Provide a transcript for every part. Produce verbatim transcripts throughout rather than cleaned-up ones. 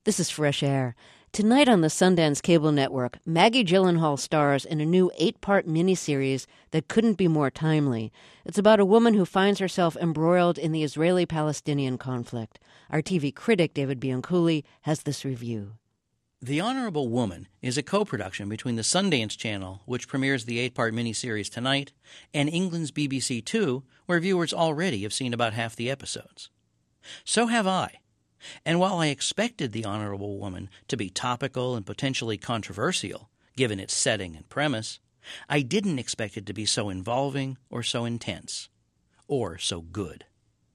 This is Fresh Air. Tonight on the Sundance Cable Network, Maggie Gyllenhaal stars in a new eight-part miniseries that couldn't be more timely. It's about a woman who finds herself embroiled in the Israeli-Palestinian conflict. Our T V critic, David Bianculli, has this review. The Honorable Woman is a co-production between the Sundance Channel, which premieres the eight-part miniseries tonight, and England's B B C Two, where viewers already have seen about half the episodes. So have I. And while I expected The Honorable Woman to be topical and potentially controversial, given its setting and premise, I didn't expect it to be so involving or so intense, or so good.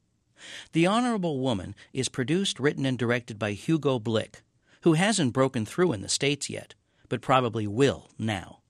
The Honorable Woman is produced, written, and directed by Hugo Blick, who hasn't broken through in the States yet, but probably will now.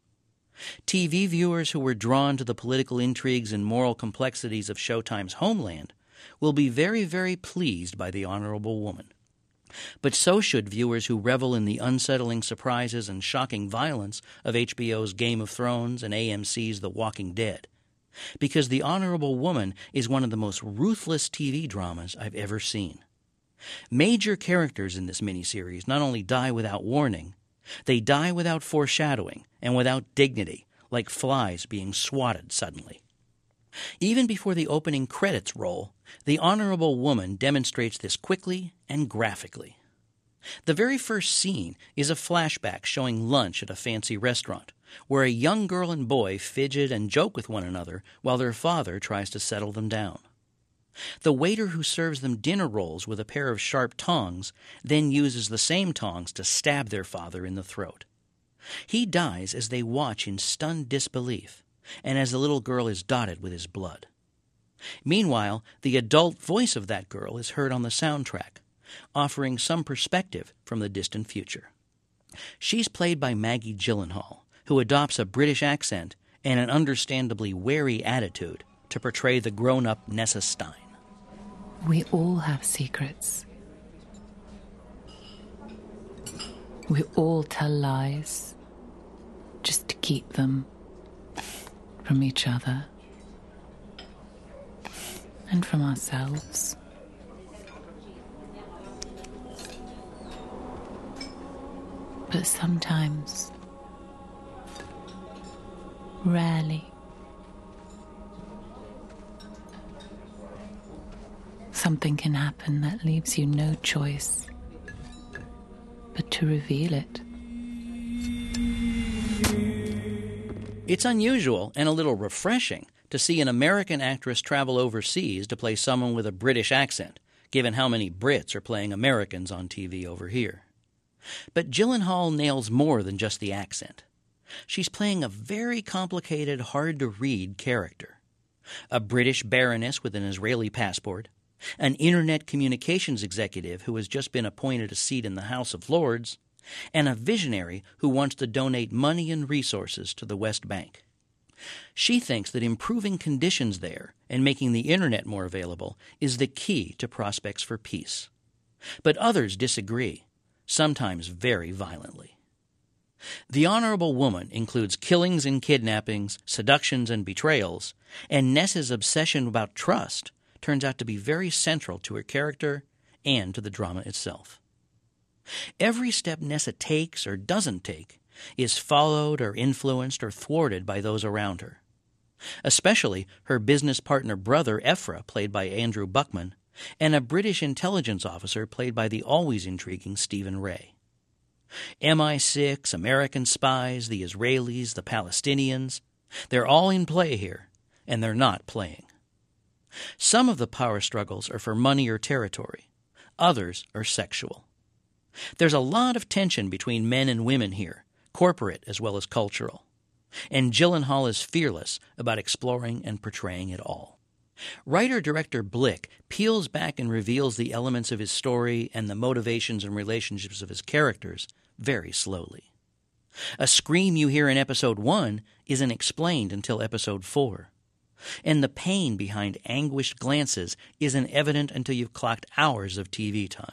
T V viewers who were drawn to the political intrigues and moral complexities of Showtime's Homeland will be very, very pleased by The Honorable Woman. But so should viewers who revel in the unsettling surprises and shocking violence of H B O's Game of Thrones and A M C's The Walking Dead, because The Honorable Woman is one of the most ruthless T V dramas I've ever seen. Major characters in this miniseries not only die without warning, they die without foreshadowing and without dignity, like flies being swatted suddenly. Even before the opening credits roll, The Honorable Woman demonstrates this quickly and graphically. The very first scene is a flashback showing lunch at a fancy restaurant, where a young girl and boy fidget and joke with one another while their father tries to settle them down. The waiter who serves them dinner rolls with a pair of sharp tongs then uses the same tongs to stab their father in the throat. He dies as they watch in stunned disbelief, and as the little girl is dotted with his blood. Meanwhile, the adult voice of that girl is heard on the soundtrack, offering some perspective from the distant future. She's played by Maggie Gyllenhaal, who adopts a British accent and an understandably wary attitude to portray the grown-up Nessa Stein. We all have secrets. We all tell lies, just to keep them from each other and from ourselves. But sometimes, rarely, something can happen that leaves you no choice but to reveal it. It's unusual and a little refreshing to see an American actress travel overseas to play someone with a British accent, given how many Brits are playing Americans on T V over here. But Gyllenhaal nails more than just the accent. She's playing a very complicated, hard-to-read character. A British baroness with an Israeli passport, an internet communications executive who has just been appointed a seat in the House of Lords, and a visionary who wants to donate money and resources to the West Bank. She thinks that improving conditions there and making the internet more available is the key to prospects for peace. But others disagree, sometimes very violently. The Honorable Woman includes killings and kidnappings, seductions and betrayals, and Nessa's obsession about trust turns out to be very central to her character and to the drama itself. Every step Nessa takes or doesn't take is followed or influenced or thwarted by those around her, especially her business partner brother Ephra, played by Andrew Buckman, and a British intelligence officer played by the always intriguing Stephen Ray. M I six, American spies, the Israelis, the Palestinians, they're all in play here, and they're not playing. Some of the power struggles are for money or territory. Others are sexual. There's a lot of tension between men and women here, corporate as well as cultural. And Gyllenhaal is fearless about exploring and portraying it all. Writer-director Blick peels back and reveals the elements of his story and the motivations and relationships of his characters very slowly. A scream you hear in episode one isn't explained until episode four. And the pain behind anguished glances isn't evident until you've clocked hours of T V time.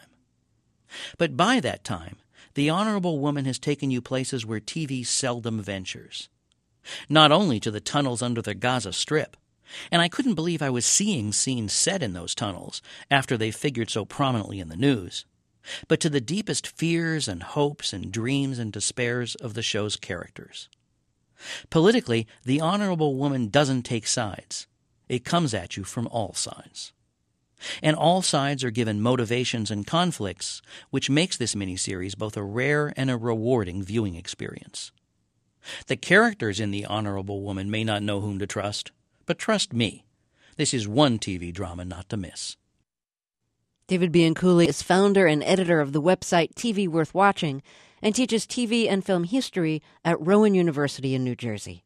But by that time, The Honorable Woman has taken you places where T V seldom ventures. Not only to the tunnels under the Gaza Strip, and I couldn't believe I was seeing scenes set in those tunnels after they figured so prominently in the news, but to the deepest fears and hopes and dreams and despairs of the show's characters. Politically, The Honorable Woman doesn't take sides. It comes at you from all sides. And all sides are given motivations and conflicts, which makes this miniseries both a rare and a rewarding viewing experience. The characters in The Honorable Woman may not know whom to trust, but trust me, this is one T V drama not to miss. David Bianculli is founder and editor of the website T V Worth Watching and teaches T V and film history at Rowan University in New Jersey.